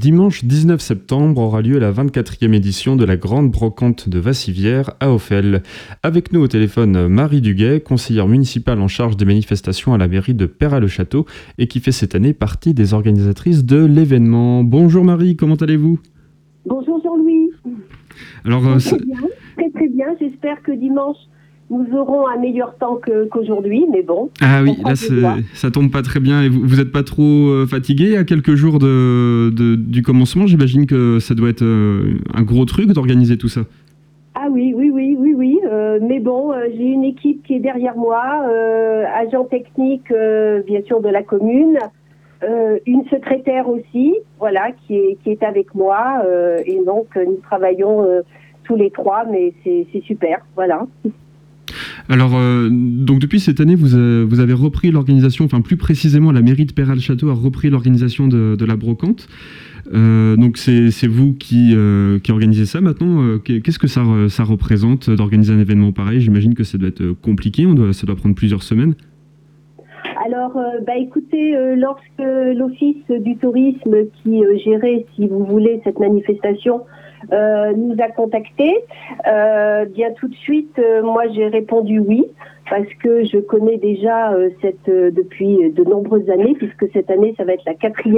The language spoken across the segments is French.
Dimanche 19 septembre aura lieu la 24e édition de la Grande Brocante de Vassivière à Auffel. Avec nous au téléphone Marie Duguay, conseillère municipale en charge des manifestations à la mairie de Peyrat-le-Château et qui fait cette année partie des organisatrices de l'événement. Bonjour Marie, comment allez-vous ? Bonjour Jean-Louis. Alors, très bien, très bien. J'espère que dimanche, nous aurons un meilleur temps qu'aujourd'hui, mais bon. Ah oui, là ça tombe pas très bien. Et vous êtes pas trop fatigué à quelques jours du commencement ? J'imagine que ça doit être un gros truc d'organiser tout ça. Ah oui. Mais bon, j'ai une équipe qui est derrière moi, agent technique, bien sûr, de la commune, une secrétaire aussi, voilà, qui est avec moi. Et donc, nous travaillons tous les trois, mais c'est super, voilà. Alors, donc depuis cette année, vous avez repris l'organisation, enfin plus précisément la mairie de Peyrat-le-Château a repris l'organisation de la brocante. Donc c'est vous qui organisez ça maintenant. Qu'est-ce que ça représente d'organiser un événement pareil ? J'imagine que ça doit être compliqué, ça doit prendre plusieurs semaines. Alors, écoutez, lorsque l'Office du tourisme qui gérait, si vous voulez, cette manifestation, nous a contactés, bien tout de suite, moi j'ai répondu oui, parce que je connais déjà depuis de nombreuses années, puisque cette année ça va être la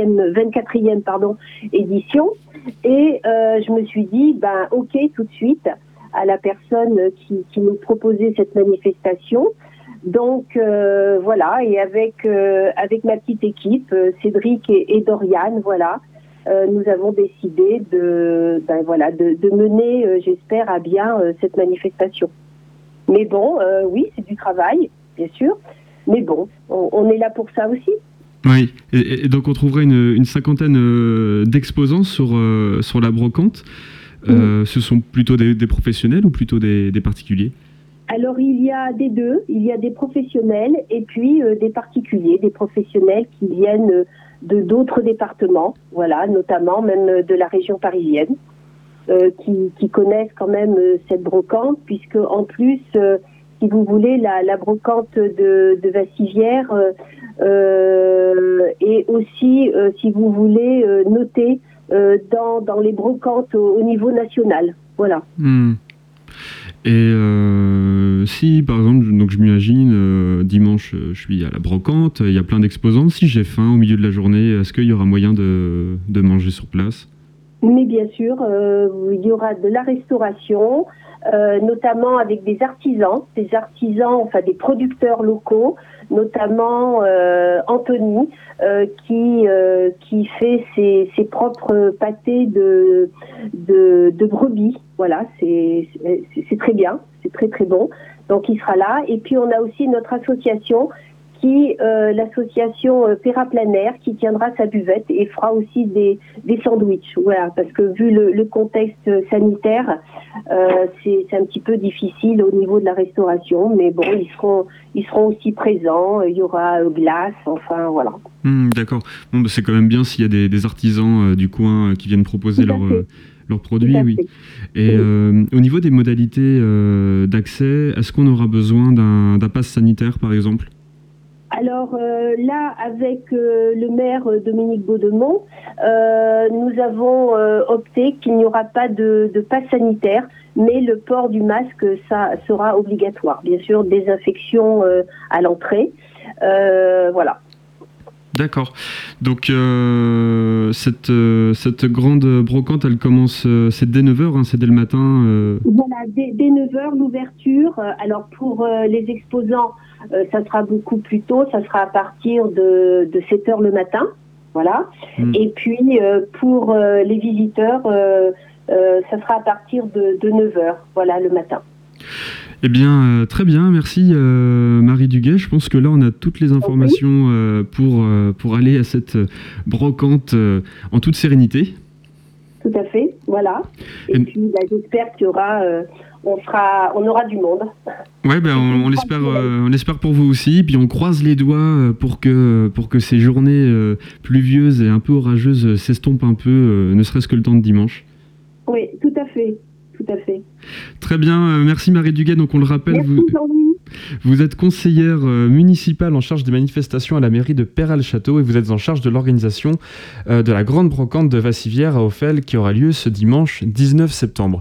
24e édition, et je me suis dit, ok, tout de suite, à la personne qui nous proposait cette manifestation. Donc voilà, et avec ma petite équipe, Cédric et Doriane, voilà, nous avons décidé de mener, j'espère, à bien cette manifestation. Mais bon, oui, c'est du travail, bien sûr, mais bon, on est là pour ça aussi. Oui, et donc on trouverait une cinquantaine d'exposants sur la brocante. Ce sont plutôt des professionnels ou plutôt des particuliers ? Alors, il y a des deux. Il y a des professionnels et puis des particuliers, des professionnels qui viennent de d'autres départements, voilà, notamment même de la région parisienne, qui connaissent quand même cette brocante, puisque en plus, si vous voulez, la brocante de Vassivière est aussi, si vous voulez, notée dans les brocantes au niveau national. Voilà. Et si, par exemple, donc je m'imagine, dimanche, je suis à la brocante, il y a plein d'exposants. Si j'ai faim au milieu de la journée, est-ce qu'il y aura moyen de manger sur place ? Mais bien sûr, il y aura de la restauration, notamment avec des artisans, enfin des producteurs locaux, notamment Anthony, qui fait ses propres pâtés de brebis. Voilà, c'est très bien, c'est très très bon. Donc il sera là. Et puis on a aussi notre association l'association Peyrat-Planaire, qui tiendra sa buvette et fera aussi des sandwichs. Voilà, parce que vu le contexte sanitaire, c'est un petit peu difficile au niveau de la restauration, mais bon, ils seront aussi présents. Il y aura glace, enfin voilà. D'accord. Bon, c'est quand même bien s'il y a des artisans du coin qui viennent proposer leurs produits, oui. Et au niveau des modalités d'accès, est-ce qu'on aura besoin d'un pass sanitaire, par exemple ? Alors là, avec le maire Dominique Baudemont, nous avons opté qu'il n'y aura pas de passe sanitaire, mais le port du masque, ça sera obligatoire. Bien sûr, désinfection à l'entrée. Voilà. D'accord. Donc cette grande brocante, elle commence, c'est dès 9h, c'est dès le matin Voilà, dès 9h l'ouverture. Alors pour les exposants, ça sera beaucoup plus tôt, ça sera à partir de 7h le matin. Voilà. Et puis pour les visiteurs, ça sera à partir de 9h, voilà, le matin. Eh bien, très bien, merci Marie Duguay. Je pense que là, on a toutes les informations pour aller à cette brocante en toute sérénité. Tout à fait, voilà. Et puis, j'espère qu'il y aura, on aura du monde. Ouais, on l'espère pour vous aussi. Puis on croise les doigts pour que ces journées pluvieuses et un peu orageuses s'estompent un peu, ne serait-ce que le temps de dimanche. Oui, tout à fait. tout à fait. Très bien, merci Marie Duguay. Donc on le rappelle, Merci, vous êtes conseillère municipale en charge des manifestations à la mairie de Peyrat-le-Château et vous êtes en charge de l'organisation de la grande brocante de Vassivière à Ophel qui aura lieu ce dimanche 19 septembre.